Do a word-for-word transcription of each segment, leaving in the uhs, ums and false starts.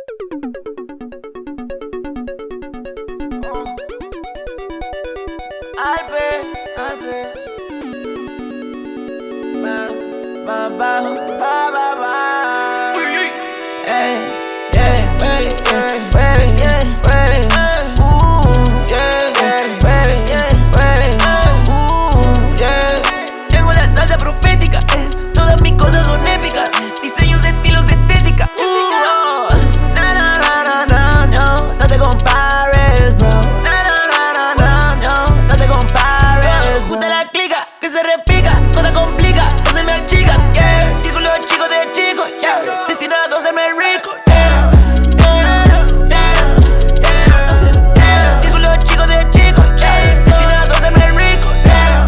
Albe, Albe. Ba, ba, ba, ba, ba, ba. Hey, yeah, hey, yeah, hey, yeah, hey. Ooh, yeah, hey, yeah, hey. Ooh, yeah. Tengo la salsa profética, eh. Todas mis cosas son épicas. Diseños, estilos, estética. Uh, oh. Na, na, na, na, na, no, no te compares, bro. Na, na, na, na, na, no, no te compares. Gusta la clica, que se repica, cosa complica, no se me achica, yeah. Círculo chico de chico, yeah. Destinado a hacerme rico, yeah. Círculo chico de chico, yeah. Destinado a hacerme rico, yeah.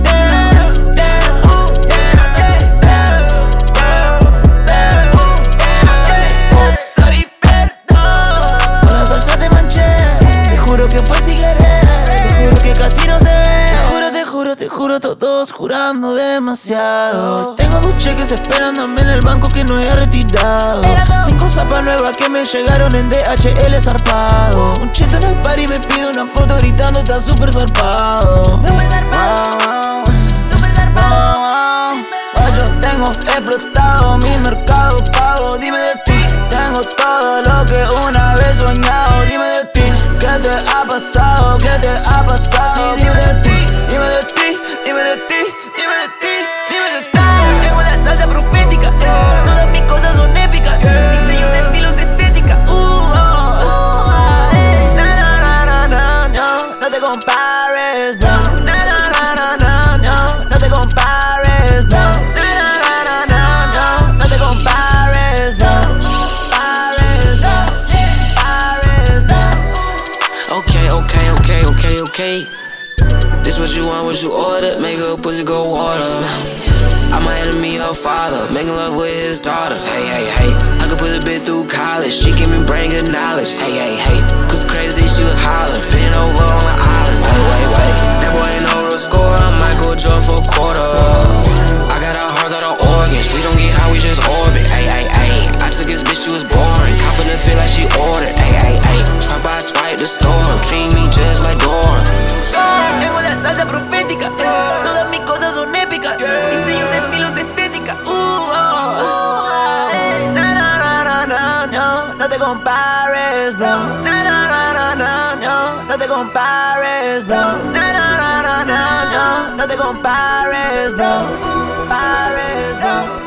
Oops, sorry, perdón. Con la salsa te manché. Te juro que fue sin querer. Te juro que casi no se ve. Te juro, te juro, te juro, todos jurando demasiado. Tengo dos cheques esperándome en el banco que no he retirado. Cinco zapas nuevas que me llegaron en D H L zarpado. Un chito en el party me pide una foto gritando, está súper zarpado. Súper zarpado. Súper zarpado. Yo tengo explotado mi mercado pago. Dime de ti, tengo todo lo que una vez soñado. Dime de ti, ¿qué te ha pasado? ¿Qué te ha pasado? Sí, dime de ti, dime de ti, dime de ti, dime de ti, dime de ti. Tengo la salsa profética, eh. Todas mis cosas son épicas, diseños, estilos, estética. Uh, oh, oh. Na, na, na, na, na, no, no te compares, bro. Na, na, na, na, na, no, no te compares, bro. Na, na, na, na, na, no, no te compares, bro. Compares, bro. Compares, bro. Okay, okay, okay, okay, okay. This what you want, what you ordered. Make her pussy go water. I'm my enemy, her father. Making love with his daughter. Hey, hey, hey. I could put a bitch through college. She give me brain good knowledge. Hey, hey, hey. Cause crazy, she would holler. Bend over on the island. Wait, wait, wait. That boy ain't no real scorer. Michael Jordan for a quarter. I got a heart, got her organs. We don't get high, we just orbit. Hey, hey, hey. I took his bitch, she was boring. Copping it, feel like she ordered. Hey, hey, hey. Try by swipe the store. Treat me just like Dora. Tengo la salsa profética, eh. Todas mis cosas son épicas, diseños, estilos, estética. Uh, oh, oh. Na, na, na, na, na, no, no te compares, bro. Na, na, na, na, na, no, no te compares, bro. Na, na, na, na, na, no, no te compares, bro. Compares, bro.